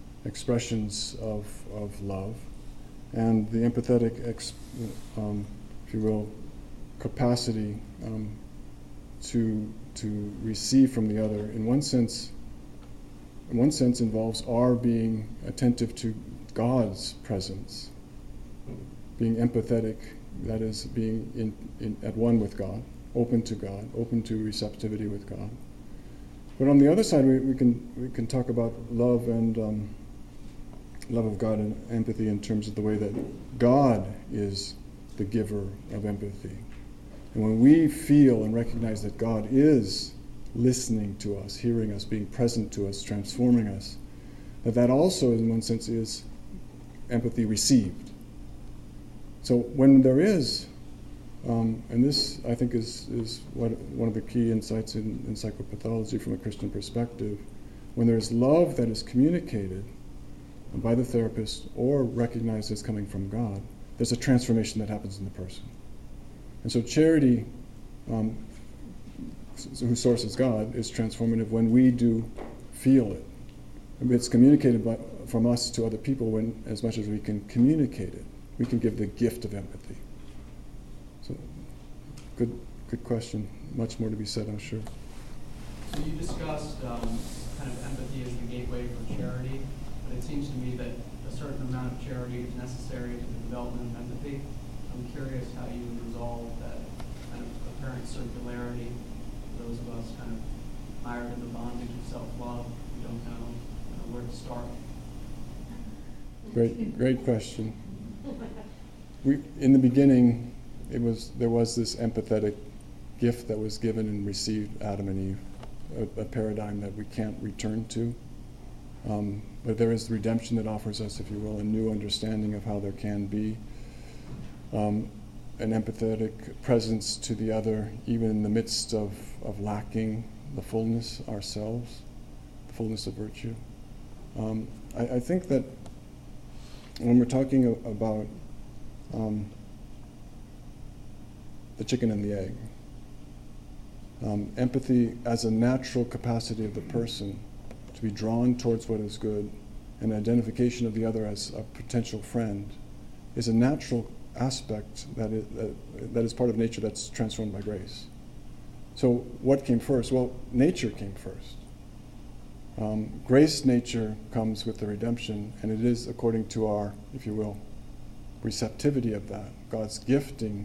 of love, and the empathetic, if you will, capacity to receive from the other, in one sense involves our being attentive to God's presence, being empathetic, that is, being at one with God, open to God, open to receptivity with God. But on the other side, we can talk about love and love of God and empathy in terms of the way that God is the giver of empathy. And when we feel and recognize that God is listening to us, hearing us, being present to us, transforming us, that also, in one sense, is empathy received. So when there is, and this, I think, is one of the key insights in psychopathology from a Christian perspective, when there is love that is communicated by the therapist or recognized as coming from God, there's a transformation that happens in the person. And so charity, whose source is God, is transformative when we do feel it. It's communicated from us to other people as much as we can communicate it. We can give the gift of empathy. So, good question. Much more to be said, I'm sure. So you discussed kind of empathy as the gateway for charity, but it seems to me that a certain amount of charity is necessary to the development of empathy. I'm curious how you would resolve that kind of apparent circularity. Those of us kind of mired in the bondage of self-love, we don't know where to start. Great question. In the beginning, there was this empathetic gift that was given and received Adam and Eve, a paradigm that we can't return to. But there is redemption that offers us, if you will, a new understanding of how there can be an empathetic presence to the other, even in the midst of lacking the fullness ourselves, the fullness of virtue. I think that when we're talking about the chicken and the egg, empathy as a natural capacity of the person to be drawn towards what is good, and identification of the other as a potential friend, is a natural aspect that is part of nature that's transformed by grace. So what came first? Well, nature came first. Grace nature comes with the redemption, and it is according to our, if you will, receptivity of that, God's giving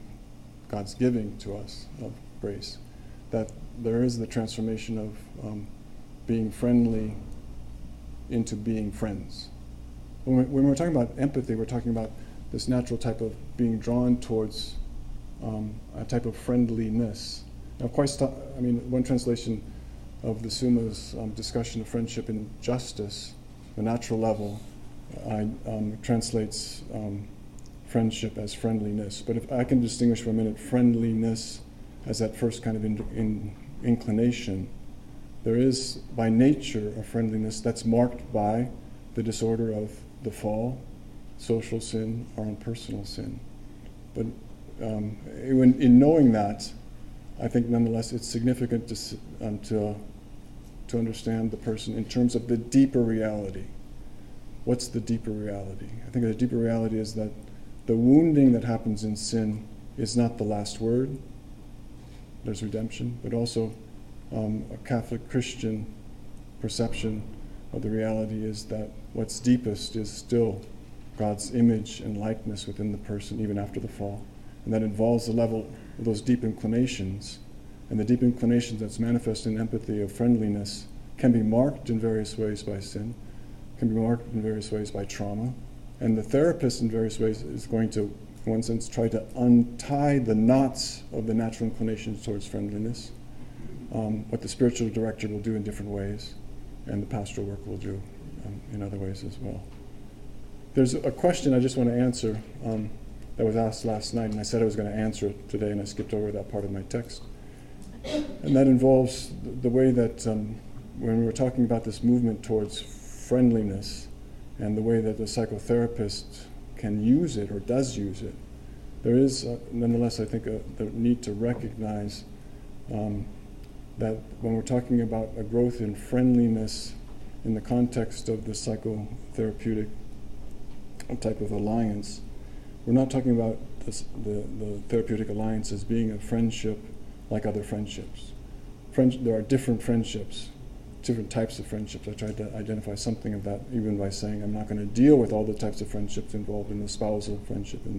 to us of grace, that there is the transformation of being friendly into being friends. When we're talking about empathy, we're talking about this natural type of being drawn towards a type of friendliness. Now, one translation of the Summa's discussion of friendship and justice, the natural level, translates friendship as friendliness. But if I can distinguish for a minute friendliness as that first kind of inclination, there is by nature a friendliness that's marked by the disorder of the fall, social sin, or impersonal sin. But in knowing that, I think nonetheless it's significant to understand the person in terms of the deeper reality. What's the deeper reality? I think the deeper reality is that the wounding that happens in sin is not the last word. There's redemption, but also a Catholic Christian perception of the reality is that what's deepest is still God's image and likeness within the person even after the fall. And that involves the level of those deep inclinations. And the deep inclinations that's manifest in empathy of friendliness can be marked in various ways by sin, can be marked in various ways by trauma. And the therapist in various ways is going to, in one sense, try to untie the knots of the natural inclinations towards friendliness. What the spiritual director will do in different ways, and the pastoral work will do in other ways as well. There's a question I just want to answer that was asked last night, and I said I was going to answer it today, and I skipped over that part of my text. And that involves the way that when we were talking about this movement towards friendliness and the way that the psychotherapist can use it or does use it, there is nonetheless, I think, the need to recognize that when we're talking about a growth in friendliness in the context of the psychotherapeutic type of alliance, we're not talking about the therapeutic alliance as being a friendship like other friendships. There are different friendships, different types of friendships. I tried to identify something of that even by saying I'm not going to deal with all the types of friendships involved in the spousal friendship and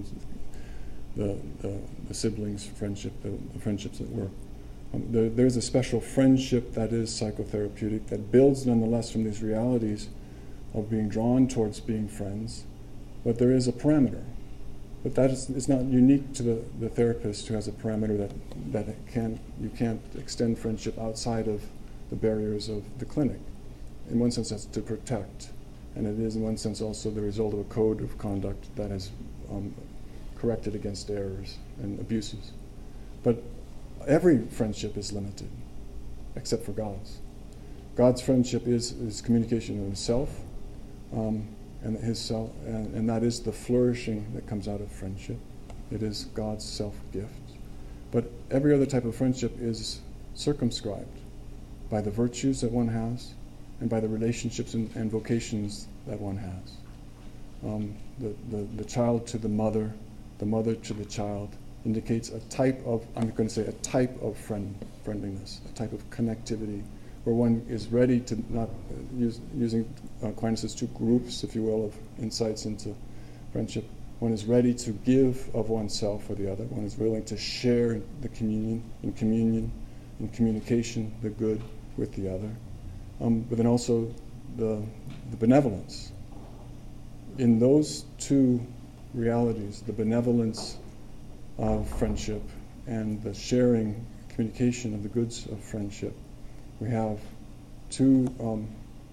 the siblings friendship, the friendships at work. There's a special friendship that is psychotherapeutic that builds nonetheless from these realities of being drawn towards being friends, but there is a parameter. But that is not unique to the therapist who has a parameter that you can't extend friendship outside of the barriers of the clinic. In one sense, that's to protect, and it is in one sense also the result of a code of conduct that has corrected against errors and abuses. But every friendship is limited, except for God's. God's friendship is communication of himself, and his self, and that is the flourishing that comes out of friendship. It is God's self-gift. But every other type of friendship is circumscribed by the virtues that one has and by the relationships and vocations that one has. The child to the mother to the child indicates a type of, I'm going to say, a type of friendliness, a type of connectivity, where one is ready to not, using Aquinas' two groups, if you will, of insights into friendship, one is ready to give of oneself for the other. One is willing to share the communion, in communication, the good with the other. But then also the benevolence. In those two realities, the benevolence of friendship and the sharing, communication of the goods of friendship, we have two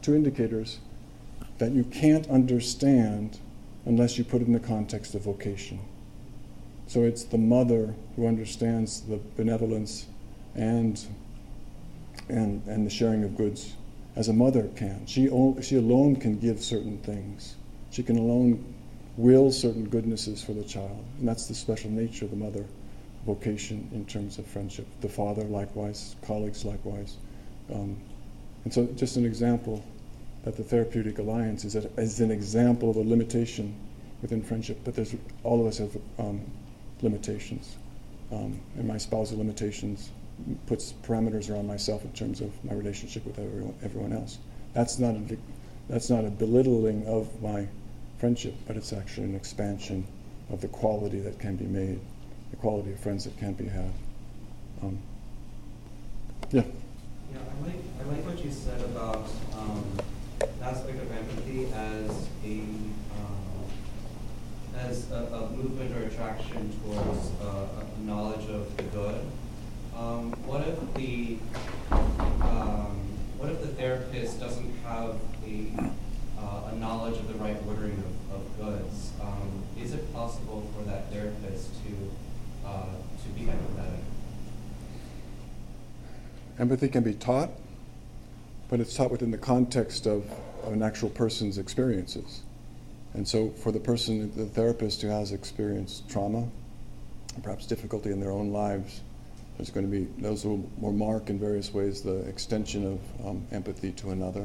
two indicators that you can't understand unless you put it in the context of vocation. So it's the mother who understands the benevolence and the sharing of goods as a mother can. She alone can give certain things. She can alone will certain goodnesses for the child. And that's the special nature of the mother vocation in terms of friendship. The father likewise, colleagues likewise. And so just an example that the Therapeutic Alliance is an example of a limitation within friendship, but all of us have limitations. And my spousal limitations puts parameters around myself in terms of my relationship with everyone else. That's not a belittling of my friendship, but it's actually an expansion of the quality that can be made, the quality of friends that can be had. Yeah. Yeah, I like what you said about the aspect of empathy as a movement or attraction towards a knowledge of the good. What if the therapist doesn't have a knowledge of the right ordering of goods? Is it possible for that therapist to be empathetic? Empathy can be taught, but it's taught within the context of an actual person's experiences. And so for the therapist who has experienced trauma, perhaps difficulty in their own lives, there's going to be those who will mark in various ways the extension of empathy to another.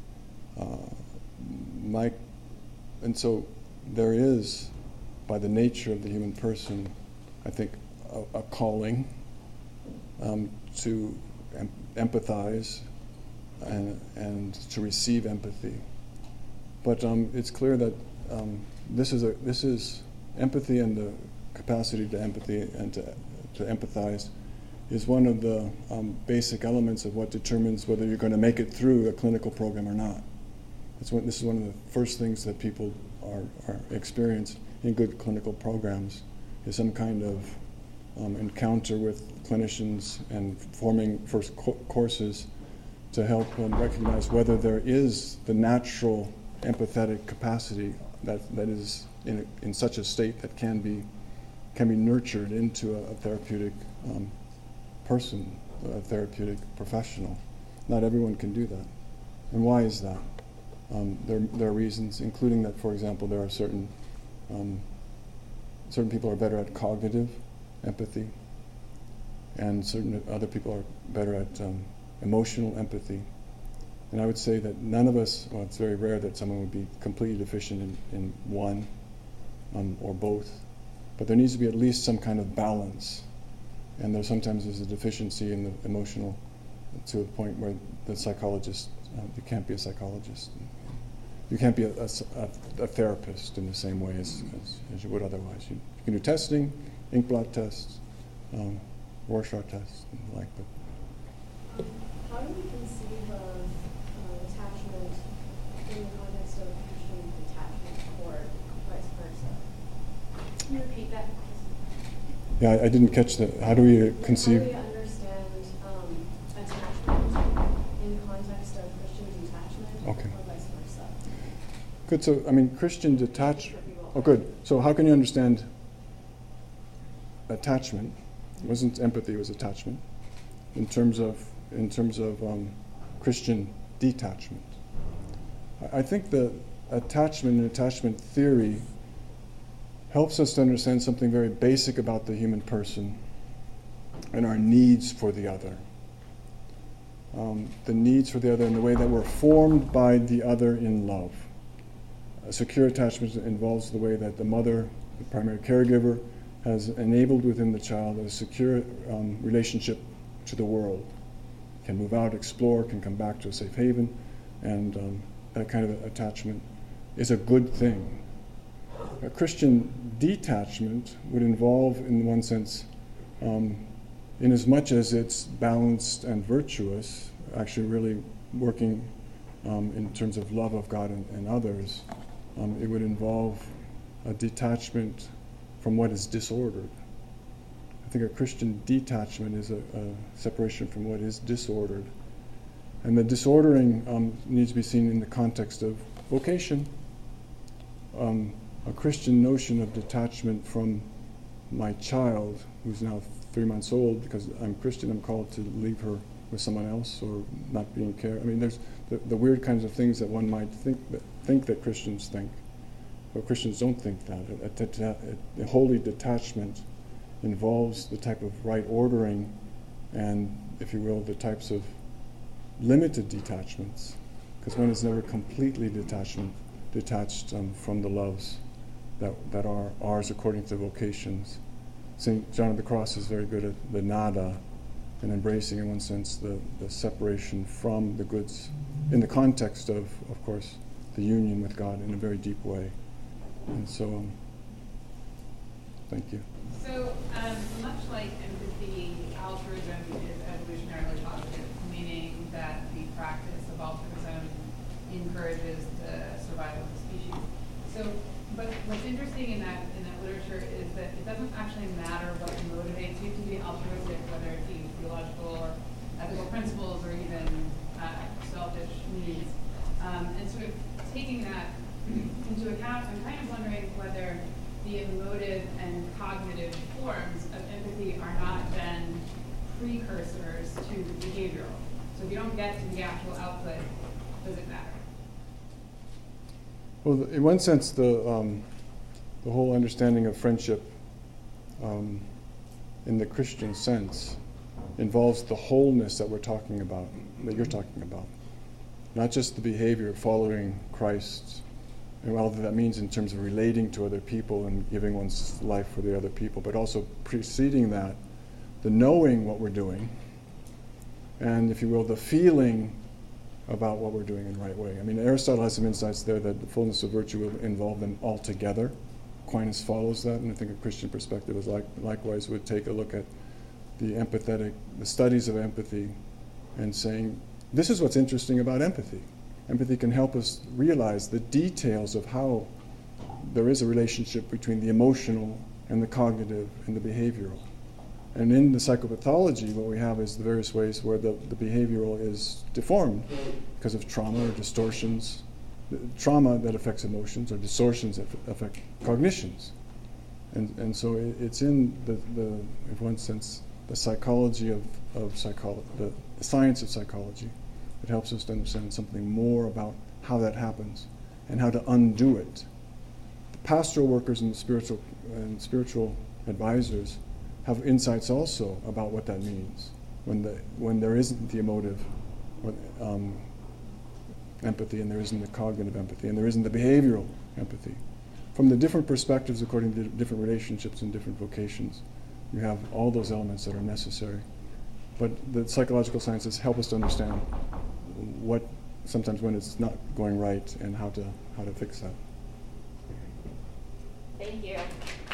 And so there is, by the nature of the human person, I think, a calling to empathize and to receive empathy. But it's clear that this is empathy, and the capacity to empathy and to empathize is one of the basic elements of what determines whether you're going to make it through a clinical program or not. This is one of the first things that people are experience in good clinical programs, is some kind of encounter with clinicians and forming first courses to help them recognize whether there is the natural empathetic capacity that is in such a state that can be nurtured into a therapeutic person, a therapeutic professional. Not everyone can do that. And why is that? There are reasons, including that, for example, there are certain people are better at cognitive empathy, and certain other people are better at emotional empathy. And I would say that none of us, well, it's very rare that someone would be completely deficient in one or both, but there needs to be at least some kind of balance. And there's a deficiency in the emotional to a point where the psychologist, you can't be a psychologist. You can't be a therapist in the same way as you would otherwise. You can do testing, ink blot tests, Rorschach tests, and the like. But how do we conceive of attachment in the context of Christian detachment, or vice versa? Can you repeat that? Yeah, I didn't catch that. How do we conceive? How do we understand attachment in context of Christian detachment, Okay. or vice versa? Good. So, I mean, Christian detachment. Oh, good. So, how can you understand attachment? It wasn't empathy; it was attachment. In terms of Christian detachment, I think the attachment and attachment theory helps us to understand something very basic about the human person and our needs for the other. The needs for the other in the way that we're formed by the other in love. A secure attachment involves the way that the mother, the primary caregiver, has enabled within the child a secure relationship to the world. Can move out, explore, can come back to a safe haven, and that kind of attachment is a good thing. A Christian detachment would involve, in one sense, in as much as it's balanced and virtuous, actually really working in terms of love of God and others, it would involve a detachment from what is disordered. I think a Christian detachment is a separation from what is disordered. And the disordering needs to be seen in the context of vocation, a Christian notion of detachment from my child, who's now 3 months old. Because I'm Christian, I'm called to leave her with someone else or not being cared. I mean, there's the weird kinds of things that one might think that Christians think, but Christians don't think that. A holy detachment involves the type of right ordering and, if you will, the types of limited detachments, because one is never completely detached from the loves that are ours according to vocations. St. John of the Cross is very good at the nada, and embracing, in one sense, the separation from the goods in the context of course, the union with God in a very deep way. And so, thank you. So, much like empathy, altruism is evolutionarily positive, meaning that the practice of altruism encourages the survival of the species. So, but what's interesting in that literature is that it doesn't actually matter what motivates you to be altruistic, whether it be theological or ethical principles or even selfish needs. And sort of taking that into account, I'm kind of wondering whether the emotive and cognitive forms of empathy are not then precursors to behavioral. So if you don't get to the actual output, does it matter? Well, in one sense, the whole understanding of friendship in the Christian sense involves the wholeness that we're talking about, that you're talking about. Not just the behavior of following Christ, and all that means in terms of relating to other people and giving one's life for the other people, but also preceding that, the knowing what we're doing, and, if you will, the feeling about what we're doing in the right way. I mean, Aristotle has some insights there that the fullness of virtue will involve them all together. Aquinas follows that, and I think a Christian perspective is likewise would take a look at the studies of empathy and saying, this is what's interesting about empathy. Empathy can help us realize the details of how there is a relationship between the emotional and the cognitive and the behavioral. And in the psychopathology, what we have is the various ways where the behavioral is deformed because of trauma or distortions. Trauma that affects emotions or distortions that affect cognitions. And so it's in in one sense, the psychology of psychology, the science of psychology. It helps us to understand something more about how that happens and how to undo it. The pastoral workers and the spiritual advisors have insights also about what that means when there isn't the emotive empathy, and there isn't the cognitive empathy, and there isn't the behavioral empathy. From the different perspectives according to different relationships and different vocations, you have all those elements that are necessary. But the psychological sciences help us to understand what sometimes when it's not going right and how to fix that. Thank you.